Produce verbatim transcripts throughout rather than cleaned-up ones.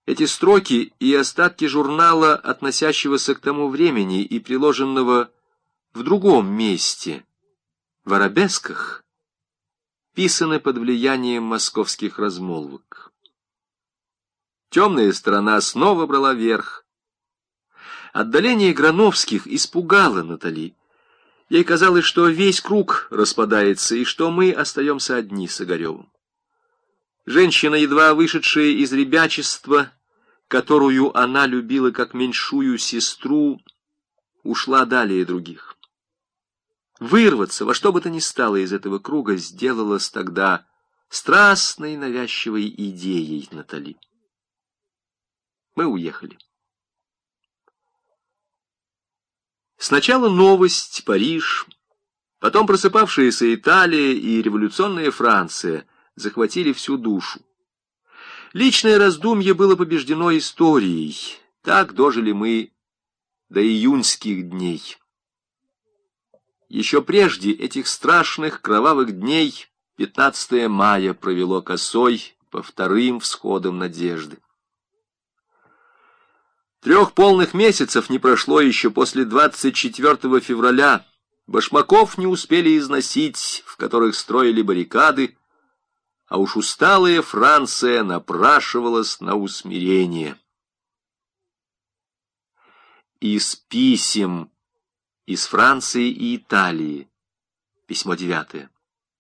Эти строки и остатки журнала, относящегося к тому времени и приложенного в другом месте, в арабесках, писаны под влиянием московских размолвок. Темная сторона снова брала верх. Отдаление Грановских испугало Натали. Ей казалось, что весь круг распадается, и что мы остаемся одни с Огаревым. Женщина, едва вышедшая из ребячества, которую она любила как меньшую сестру, ушла далее других. Вырваться во что бы то ни стало из этого круга сделалось тогда страстной навязчивой идеей Натали. Мы уехали. Сначала новость, Париж, потом просыпавшаяся Италия и революционная Франция захватили всю душу. Личное раздумье было побеждено историей. Так дожили мы до июньских дней. Еще прежде этих страшных кровавых дней пятнадцатое мая провело косой по вторым всходам надежды. Трех полных месяцев не прошло еще после двадцать четвёртого февраля. Башмаков не успели износить, в которых строили баррикады, а уж усталая Франция напрашивалась на усмирение. Из писем из Франции и Италии. Письмо девятое.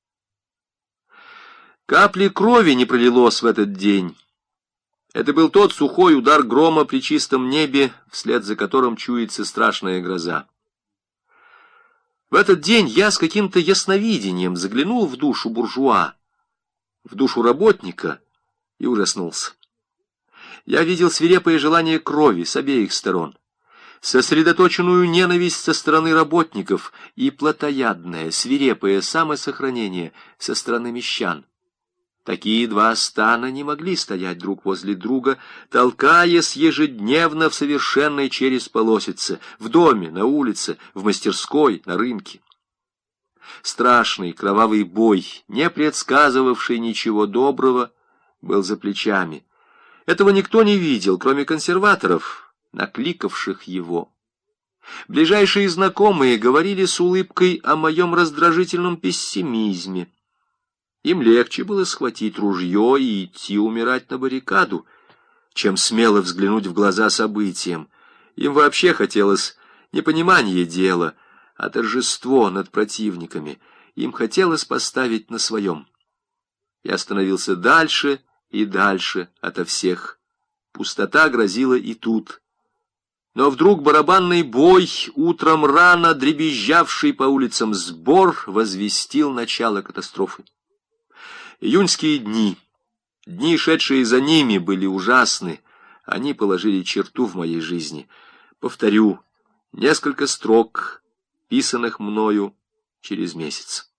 Капли крови не пролилось в этот день. Это был тот сухой удар грома при чистом небе, вслед за которым чуется страшная гроза. В этот день я с каким-то ясновидением заглянул в душу буржуа, в душу работника, и ужаснулся. Я видел свирепое желание крови с обеих сторон, сосредоточенную ненависть со стороны работников и плотоядное, свирепое самосохранение со стороны мещан. Такие два стана не могли стоять друг возле друга, толкаясь ежедневно в совершенной через полосице, в доме, на улице, в мастерской, на рынке. Страшный кровавый бой, не предсказывавший ничего доброго, был за плечами. Этого никто не видел, кроме консерваторов, накликавших его. Ближайшие знакомые говорили с улыбкой о моем раздражительном пессимизме. Им легче было схватить ружье и идти умирать на баррикаду, чем смело взглянуть в глаза событиям. Им вообще хотелось не понимание дела, а торжество над противниками. Им хотелось поставить на своем. Я становился дальше и дальше ото всех. Пустота грозила и тут. Но вдруг барабанный бой, утром рано дребезжавший по улицам сбор, возвестил начало катастрофы. Июньские дни, дни, шедшие за ними, были ужасны. Они положили черту в моей жизни. Повторю, несколько строк, писанных мною через месяц.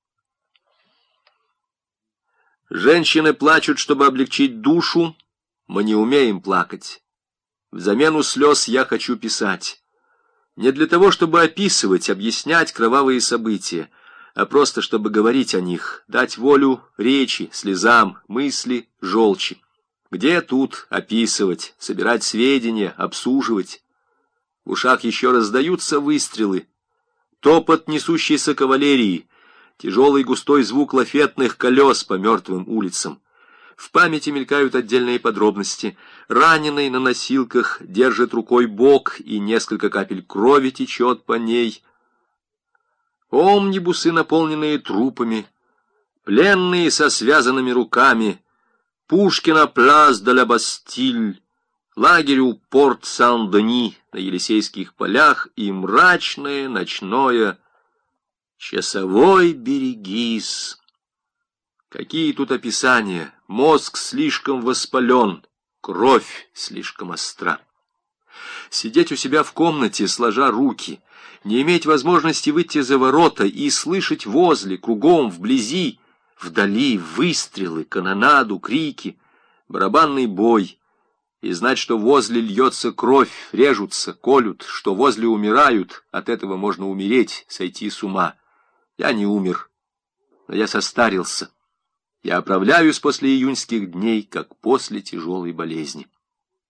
Женщины плачут, чтобы облегчить душу, мы не умеем плакать. Взамену слез я хочу писать. Не для того, чтобы описывать, объяснять кровавые события, а просто чтобы говорить о них, дать волю речи, слезам, мысли, желчи. Где тут описывать, собирать сведения, обсуживать? В ушах еще раздаются выстрелы, топот несущейся кавалерии, тяжелый густой звук лафетных колес по мертвым улицам. В памяти мелькают отдельные подробности. Раненый на носилках держит рукой бок, и несколько капель крови течет по ней. Омнибусы, наполненные трупами, пленные со связанными руками, Пушкина Плас де ла Бастиль, лагерь у порт Сан-Дени на Елисейских полях и мрачное ночное «Часовой берегись». Какие тут описания! Мозг слишком воспален, кровь слишком остра. Сидеть у себя в комнате, сложа руки, не иметь возможности выйти за ворота и слышать возле, кругом, вблизи, вдали выстрелы, канонаду, крики, барабанный бой, и знать, что возле льется кровь, режутся, колют, что возле умирают, от этого можно умереть, сойти с ума. Я не умер, но я состарился. Я оправляюсь после июньских дней, как после тяжелой болезни.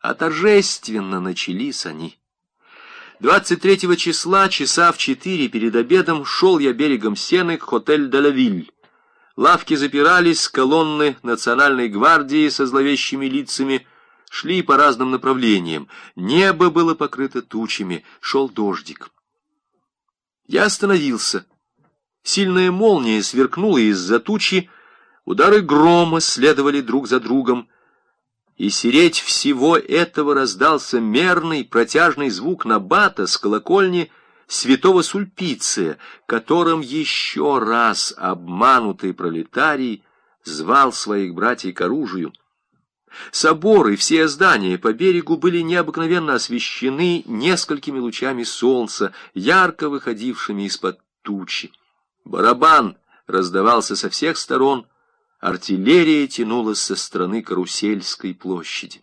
а торжественно начались они. двадцать третьего числа, часа в четыре перед обедом, шел я берегом Сены к Хотель де ла Виль. Лавки запирались, колонны национальной гвардии со зловещими лицами шли по разным направлениям. Небо было покрыто тучами, шел дождик. Я остановился. Сильная молния сверкнула из-за тучи, удары грома следовали друг за другом, и средь всего этого раздался мерный протяжный звук набата с колокольни святого Сульпиция, которым еще раз обманутый пролетарий звал своих братьев к оружию. Соборы, все здания по берегу были необыкновенно освещены несколькими лучами солнца, ярко выходившими из-под тучи. Барабан раздавался со всех сторон, артиллерия тянулась со стороны Карусельской площади.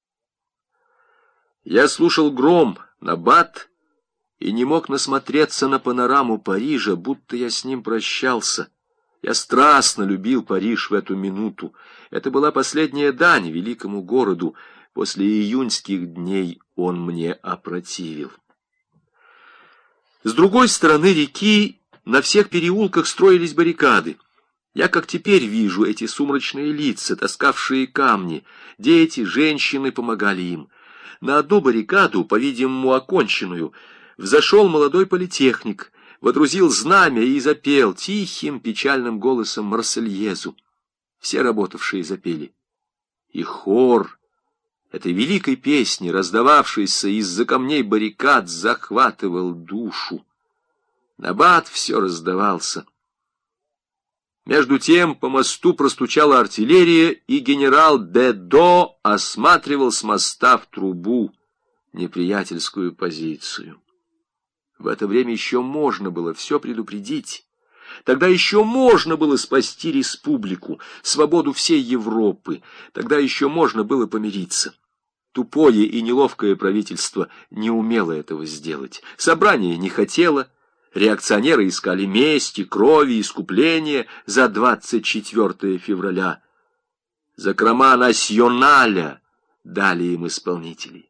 Я слушал гром, набат, и не мог насмотреться на панораму Парижа, будто я с ним прощался. Я страстно любил Париж в эту минуту. Это была последняя дань великому городу. После июньских дней он мне опротивил. С другой стороны реки на всех переулках строились баррикады. Я как теперь вижу эти сумрачные лица, таскавшие камни. Дети, женщины помогали им. На одну баррикаду, по-видимому, оконченную, взошел молодой политехник, водрузил знамя и запел тихим печальным голосом Марсельезу. Все работавшие запели. И хор этой великой песни, раздававшийся из-за камней баррикад, захватывал душу. Набат все раздавался. Между тем по мосту простучала артиллерия, и генерал Бедо осматривал с моста в трубу неприятельскую позицию. В это время еще можно было все предупредить. Тогда еще можно было спасти республику, свободу всей Европы. Тогда еще можно было помириться. Тупое и неловкое правительство не умело этого сделать. Собрание не хотело. Реакционеры искали мести, крови, искупления за двадцать четвёртое февраля. Закрома националя дали им исполнителей.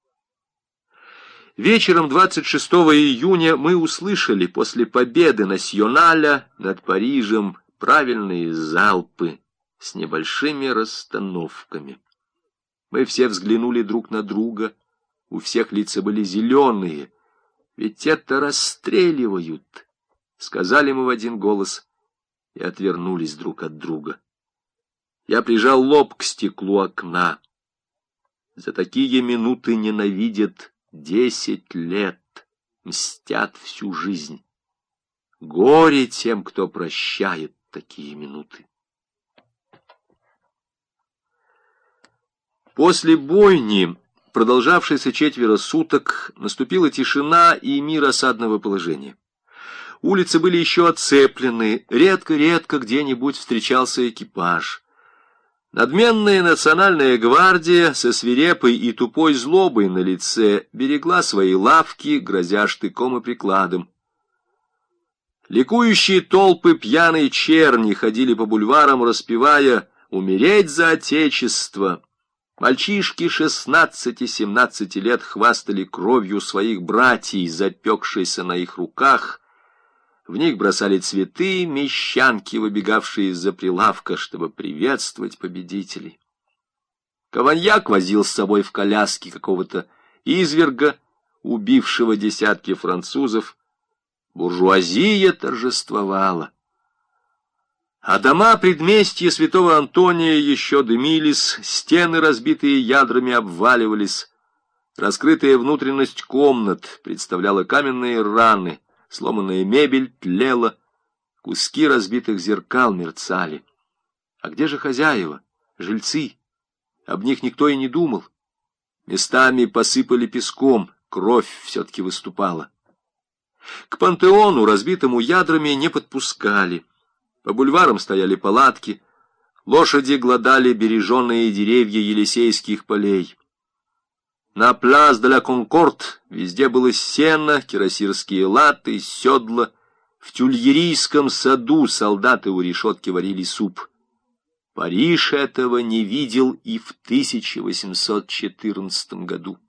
Вечером двадцать шестого июня мы услышали после победы националя над Парижем правильные залпы с небольшими расстановками. Мы все взглянули друг на друга, у всех лица были зеленые. «Ведь это расстреливают!» — сказали мы в один голос и отвернулись друг от друга. Я прижал лоб к стеклу окна. За такие минуты ненавидят десять лет, мстят всю жизнь. Горе тем, кто прощает такие минуты. После бойни, продолжавшейся четверо суток, наступила тишина и мир осадного положения. Улицы были еще оцеплены, редко-редко где-нибудь встречался экипаж. Надменная национальная гвардия со свирепой и тупой злобой на лице берегла свои лавки, грозя штыком и прикладом. Ликующие толпы пьяной черни ходили по бульварам, распевая «Умереть за Отечество». Мальчишки шестнадцати-семнадцати лет хвастали кровью своих братьев, запекшейся на их руках. В них бросали цветы мещанки, выбегавшие из-за прилавка, чтобы приветствовать победителей. Каваньяк возил с собой в коляске какого-то изверга, убившего десятки французов. Буржуазия торжествовала. А дома предместья святого Антония еще дымились, стены, разбитые ядрами, обваливались. Раскрытая внутренность комнат представляла каменные раны, сломанная мебель тлела, куски разбитых зеркал мерцали. А где же хозяева, жильцы? Об них никто и не думал. Местами посыпали песком, кровь все-таки выступала. К пантеону, разбитому ядрами, не подпускали. По бульварам стояли палатки, лошади глодали береженные деревья Елисейских полей. На Пляс де ла Конкорд везде было сено, кирасирские латы, седла. В Тюльерийском саду солдаты у решетки варили суп. Париж этого не видел и в тысяча восемьсот четырнадцатом году.